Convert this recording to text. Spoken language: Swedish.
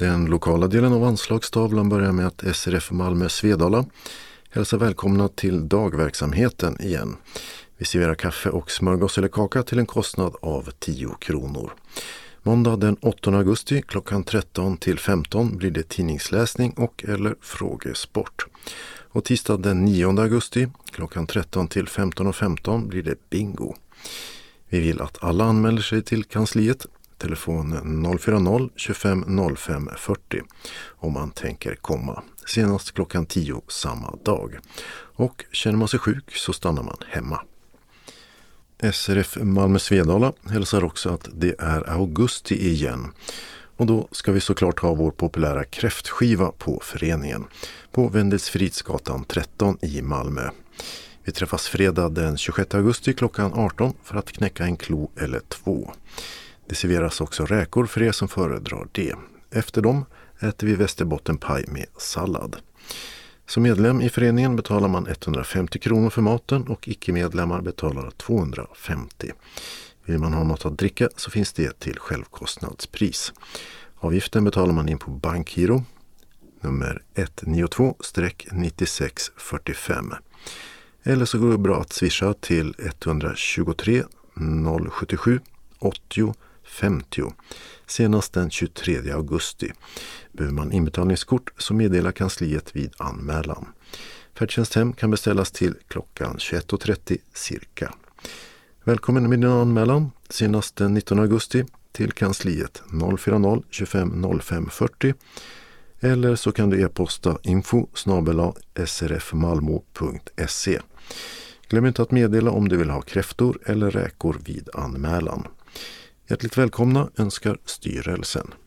Den lokala delen av anslagstavlan börjar med att SRF Malmö Svedala hälsar välkomna till dagverksamheten igen. Vi serverar kaffe och smörgås eller kaka till en kostnad av 10 kronor. Måndag den 8 augusti klockan 13 till 15 blir det tidningsläsning och eller frågesport. Och tisdag den 9 augusti klockan 13 till 15:15 blir det bingo. Vi vill att alla anmäler sig till kansliet. Telefon 040 25 05 40 om man tänker komma. Senast klockan 10 samma dag. Och känner man sig sjuk så stannar man hemma. SRF Malmö Svedala hälsar också att det är augusti igen. Och då ska vi såklart ha vår populära kräftskiva på föreningen. På Wendelsfridsgatan 13 i Malmö. Vi träffas fredag den 26 augusti klockan 18 för att knäcka en klo eller 2. Det serveras också räkor för er som föredrar det. Efter dem äter vi västerbottenpaj med sallad. Som medlem i föreningen betalar man 150 kronor för maten och icke-medlemmar betalar 250. Vill man ha något att dricka så finns det till självkostnadspris. Avgiften betalar man in på bankgiro nummer 192-9645. Eller så går det bra att swisha till 123 077 80 50. Senast den 23 augusti. Behöver man inbetalningskort så meddelar kansliet vid anmälan. Färdtjänsthem kan beställas till klockan 21.30 cirka. Välkommen med din anmälan senast den 19 augusti till kansliet 040 25 05 40. Eller så kan du e-posta info@srfmalmo.se. Glöm inte att meddela om du vill ha kräftor eller räkor vid anmälan. Hjärtligt välkomna önskar styrelsen.